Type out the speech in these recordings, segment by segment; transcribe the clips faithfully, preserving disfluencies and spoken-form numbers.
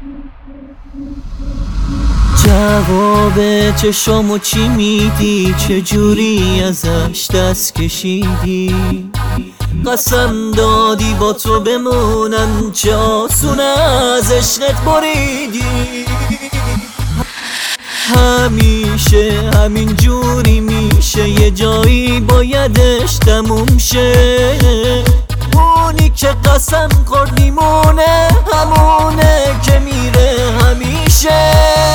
جواب چشامو چی میدی؟ چجوری ازش دست کشیدی؟ قسم دادی با تو بمونم، چه آسون از عشقت بریدی. همیشه همین جوری میشه، یه جایی بایدش تموم شه. اونی که قسم خورد میمونه، همونه که میره همیشه.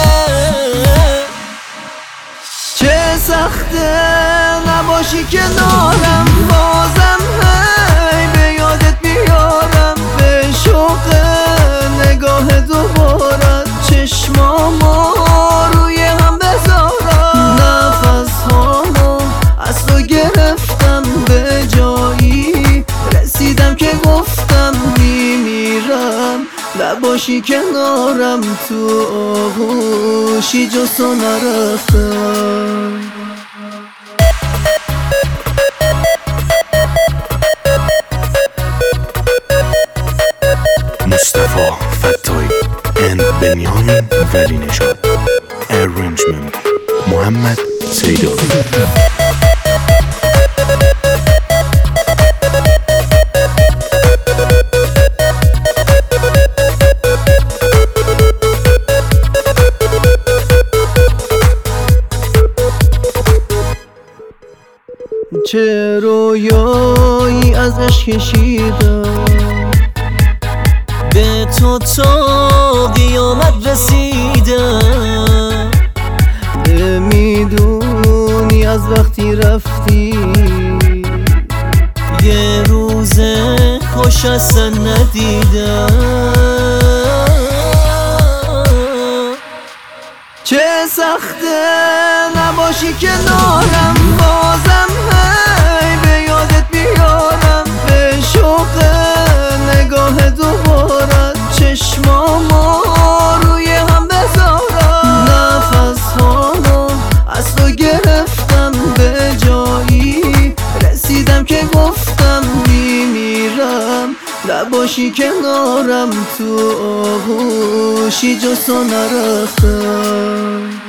چه سخته نباشی کنارم، بازم هی به یادت بیارم. به شوق نگاه دوبارت چشمامو روی هم بذارم. نفس هامو از تو گرفتم، به جایی رسیدم که گفتم میمیرم. نباشی کنارم تو آغوشی جز تو نرفتم. مصطفی فتایی and بنیامین ولی نژاد. Arrangement محمد سیداوی. چه رویایی ازش کشیدم، به تو تا قیامت رسیدم. نمیدونی از وقتی رفتی یه روز خوش اصلا ندیدم. چه سخته نباشی کنارم، بازم هی به یادت بیارم. به شوق نگاه دوبارت چشمامو روی هم بذارم. نفس هامو از تو گرفتم، به جایی رسیدم که گفتم میمیرم. نباشی کنارم تو آغوشی جز تو نرفتم.